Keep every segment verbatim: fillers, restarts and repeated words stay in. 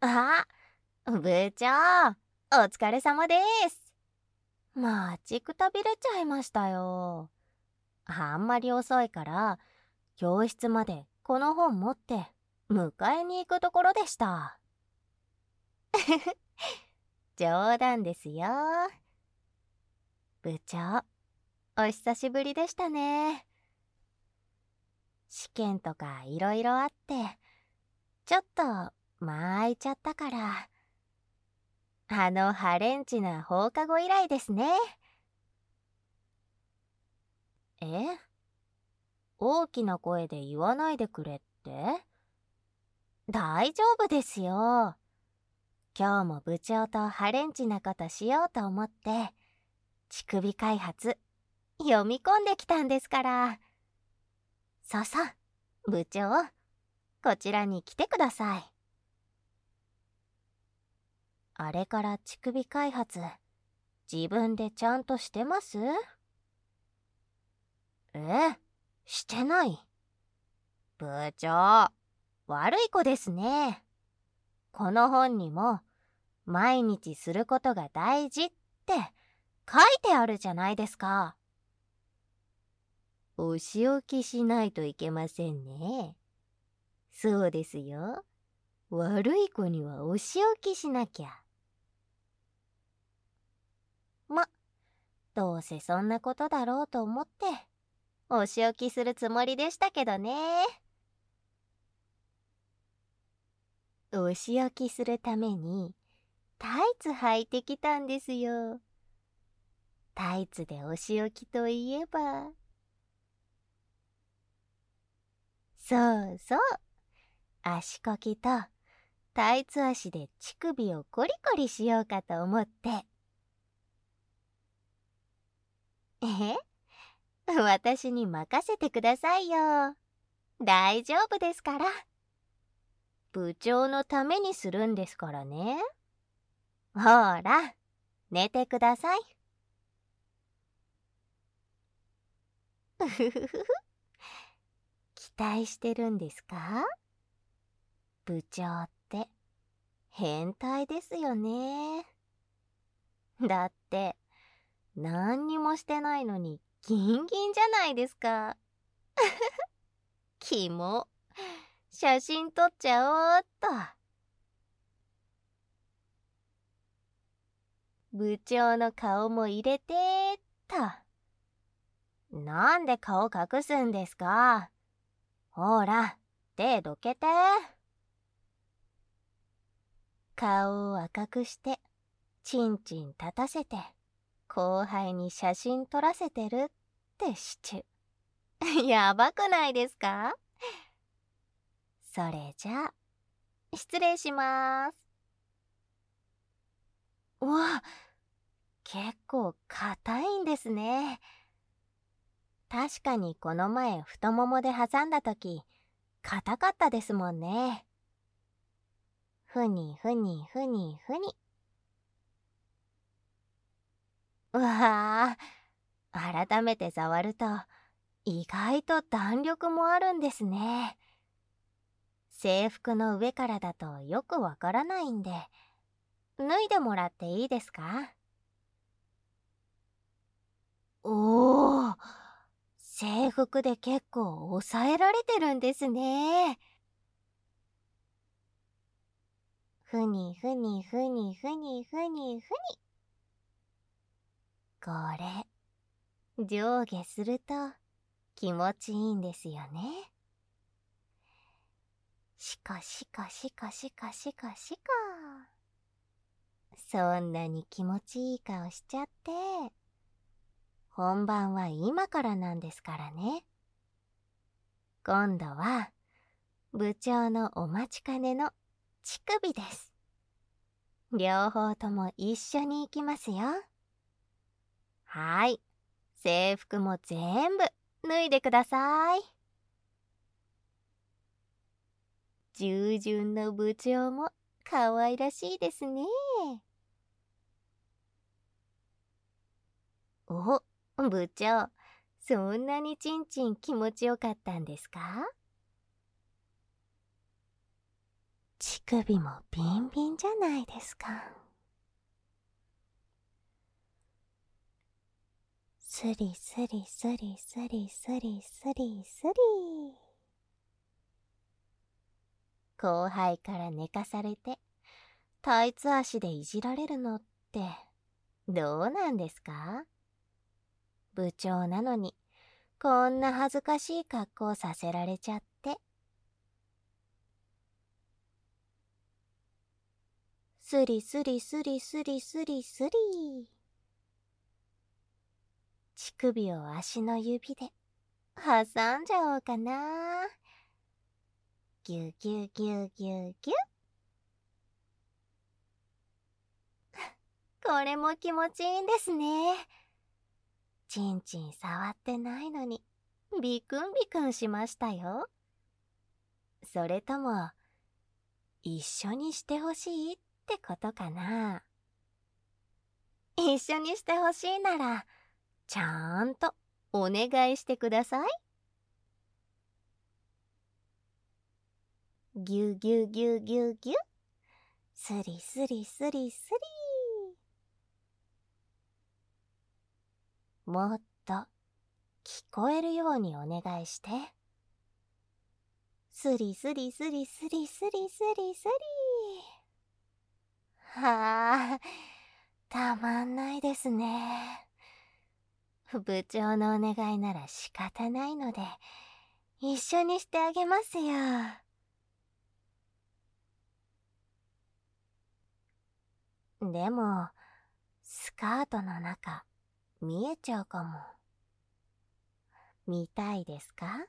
あ、部長、お疲れ様です。待ちくたびれちゃいましたよ。あんまり遅いから、教室までこの本持って迎えに行くところでした。冗談ですよ。部長、お久しぶりでしたね。試験とかいろいろあって、ちょっと間空いちゃったから、あのハレンチな放課後以来ですね。え？大きな声で言わないでくれって？大丈夫ですよ。今日も部長とハレンチなことしようと思って、乳首開発読み込んできたんですから。そうそう、部長、こちらに来てください。あれから乳首開発、自分でちゃんとしてます？え？してない。部長、悪い子ですね。この本にも、毎日することが大事って書いてあるじゃないですか。お仕置きしないといけませんね。そうですよ。悪い子にはお仕置きしなきゃ。ま、どうせそんなことだろうと思って、お仕置きするつもりでしたけどね。お仕置きするために、タイツ履いてきたんですよ。タイツでお仕置きといえば。そうそう。足こきとタイツ足で乳首をコリコリしようかと思って。え？私に任せてくださいよ。大丈夫ですから。部長のためにするんですからね。ほら、寝てください。うふふふ。期待してるんですか？部長って変態ですよね。だって何にもしてないのにギンギンじゃないですか。キモ。写真撮っちゃおうっと。部長の顔も入れてーっと。なんで顔隠すんですか？ほら、手どけて。顔を赤くして、チンチン立たせて、後輩に写真撮らせてるってシチュ。やばくないですか？それじゃあ、失礼します。うわ、結構硬いんですね。確かにこの前太ももで挟んだ時、硬かったですもんね。ふにふにふにふに。うわあ、改めて触ると意外と弾力もあるんですね。制服の上からだとよくわからないんで、脱いでもらっていいですか？おー、制服で結構抑えられてるんですね。ふにふにふにふにふにふに。これ、上下すると気持ちいいんですよね。しかしかしかしかしかしか。そんなに気持ちいい顔しちゃって。本番は今からなんですからね。今度は部長のお待ちかねの乳首です。両方とも一緒に行きますよ。はい、制服も全部脱いでください。従順の部長も可愛らしいですね。お、部長、そんなにちんちん気持ちよかったんですか？乳乳首もビンビンじゃないですか。スリスリスリスリスリスリスリ。後輩から寝かされてタイツ足でいじられるのってどうなんですか？部長なのにこんな恥ずかしい格好させられちゃって。スリスリスリスリスリスリ。乳首を足の指で挟んじゃおうかな。ギュギュギュギュギュ。これも気持ちいいんですね。ちんちん触ってないのにビクンビクンしましたよ。それとも一緒にしてほしいってことかな。一緒にしてほしいならちゃんとお願いしてください。ギュギュギュギュギュ。スリスリスリスリ。もっと聞こえるようにお願いして。スリスリスリスリスリスリスリ。はあ、たまんないですね。部長のお願いなら仕方ないので一緒にしてあげますよ。でもスカートの中見えちゃうかも。見たいですか？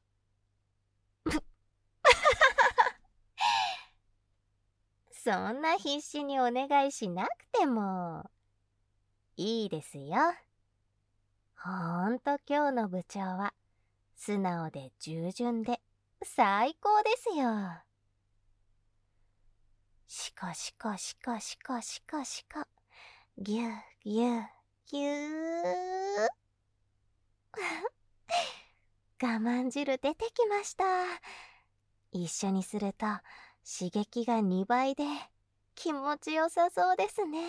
そんな必死にお願いしなくてもいいですよ。ほんと今日の部長は素直で従順で最高ですよ。シコシコシコシコシコシコ。ギュギュギュー。我慢汁出てきました。一緒にすると刺激がにばいで気持ちよさそうですね。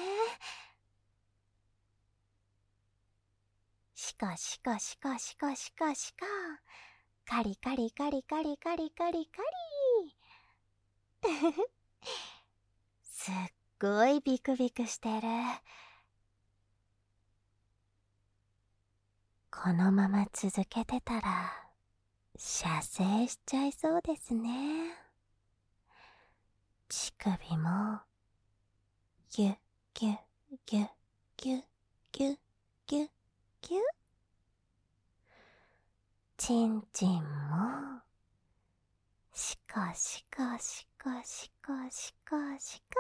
シコシコシコシコシコシコ。カリカリカリカリカリカリカリ。すっごいビクビクしてる。このまま続けてたら射精しちゃいそうですね。乳首もギュギュギュギュギュギュギュ。ちんちんもシコシコシコシコシコシコ。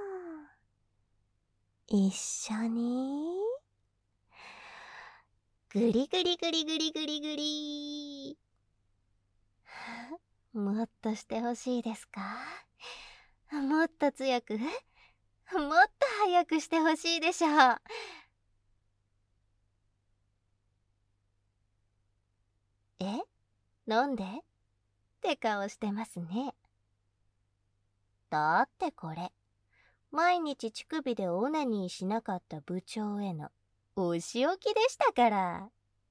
一緒にグリグリグリグリグリグリ。もっとしてほしいですか？もっと強く、もっと早くしてほしいでしょう。え？なんで？って顔してますね。だってこれ毎日乳首でオナニーしなかった部長へのお仕置きでしたから。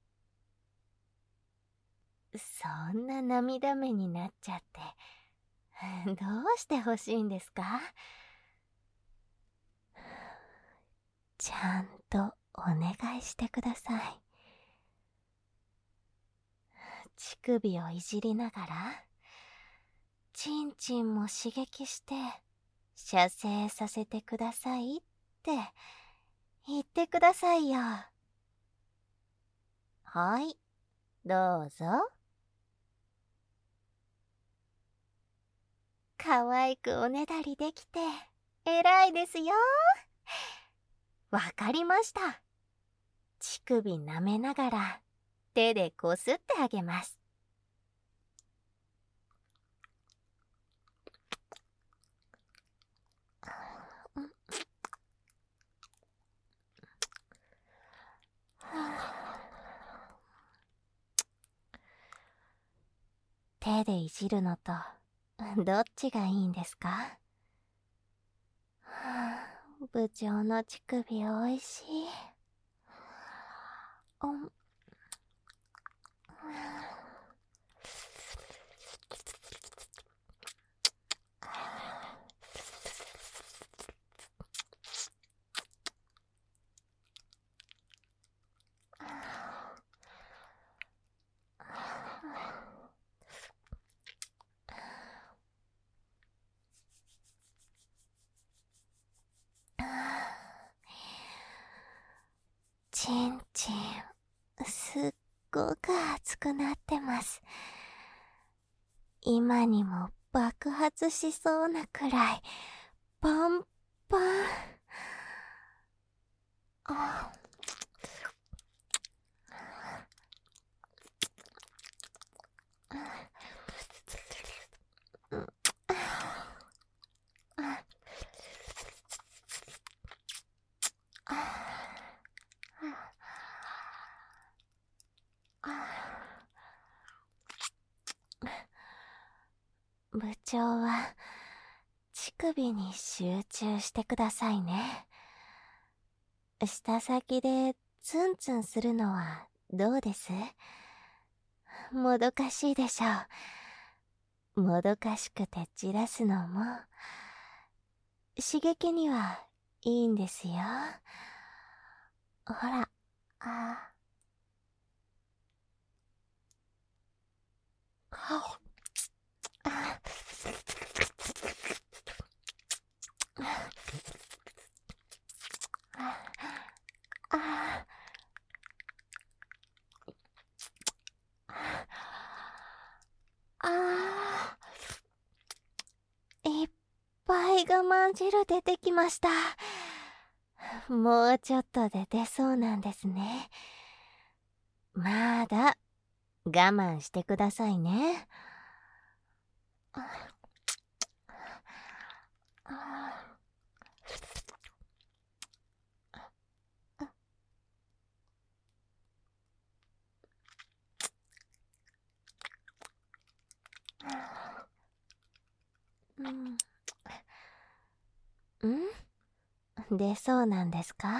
そんな涙目になっちゃってどうしてほしいんですか？ちゃんとお願いしてください。乳首をいじりながらちんちんも刺激して射精させてくださいって言ってくださいよ。はい、どうぞ。かわいくおねだりできて偉いですよ。わかりました。乳首舐めながら手でこすってあげます。手でいじるのとどっちがいいんですか？ 部長の乳首おいしい。おんちんちん、すっごく熱くなってます。今にも爆発しそうなくらい、パンパン。あ部長は乳首に集中してくださいね。舌先でツンツンするのはどうです？もどかしいでしょう。もどかしくて散らすのも刺激にはいいんですよ。ほら、あああああいっぱい我慢汁出てきました。もうちょっとで出そうなんですね。まだ我慢してくださいね。うん、ん出そうなんですか？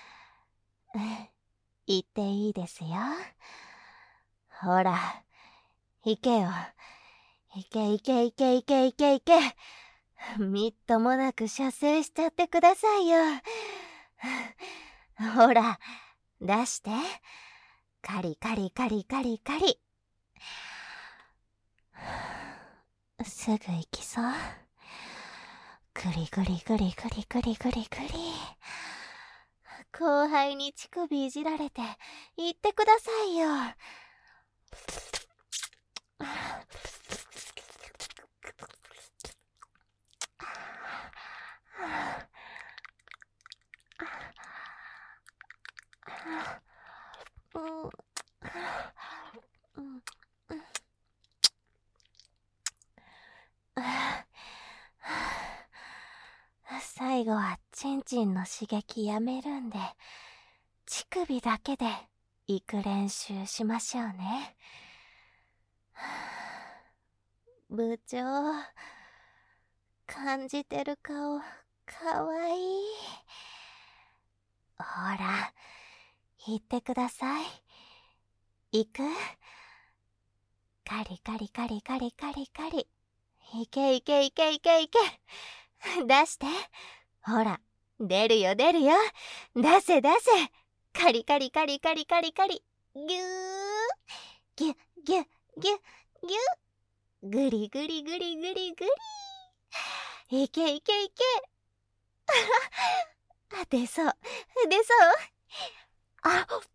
言っていいですよ。ほら、行けよ。行け行け行け行け行け行け。みっともなく射精しちゃってくださいよ。ほら、出して。カリカリカリカリカリ。すぐ行きそう。グリグリグリグリグリグリグリ。後輩に乳首いじられて言ってくださいよ。最後はチンチンの刺激やめるんで、乳首だけで行く練習しましょうね。部長、感じてる顔かわいい。ほら、言ってください。行く？カリカリカリカリカリカリ。いけいけいけいけいけ。出して。ほら、出るよ出るよ。出せ出せ。カリカリカリカリカリカリ。ぎゅー。ぎゅぎゅぎゅぎゅ。ぐりぐりぐりぐりぐり。いけいけいけ。あ、出そう出そう。ああ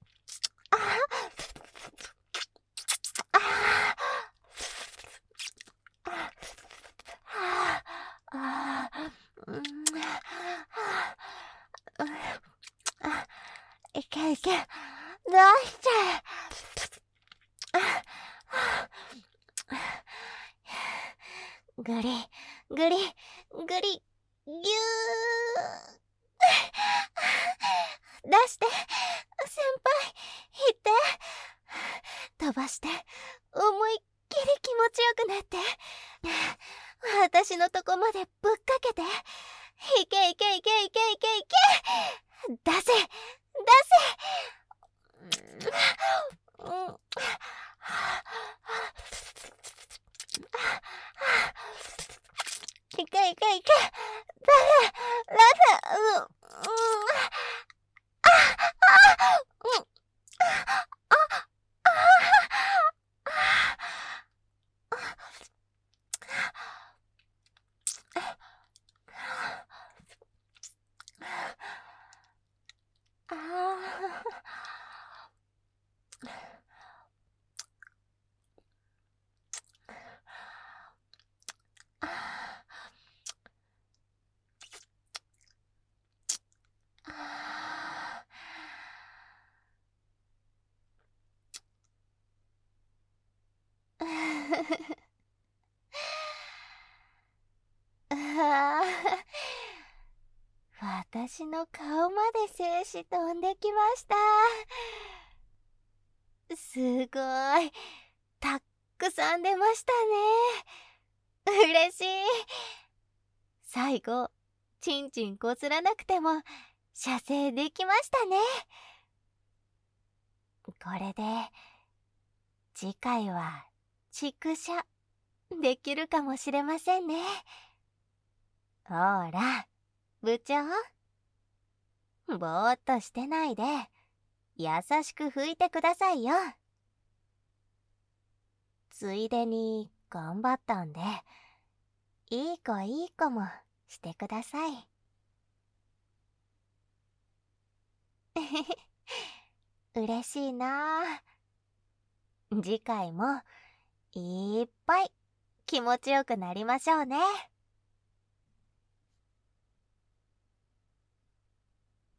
あうんいけいけ、どうしてぐりぐりぐりぎゅー。出して先輩、言って。飛ばして思いっきり気持ちよくなって。私のとこまでぶっかけて。 いけいけいけいけいけいけ、出せ出せ、うん、いけいけいけ、だだだ、うん、うん、ああ、うん、ああ、ああ、私の顔まで精子飛んできました。すごい、たっくさん出ましたね。嬉しい。最後ちんちんこすらなくても射精できましたね。これで次回は畜舎できるかもしれませんね。ほら部長、ぼーっとしてないで優しく拭いてくださいよ。ついでに頑張ったんでいい子いい子もしてください。嬉しいな。次回もいっぱい気持ちよくなりましょうね。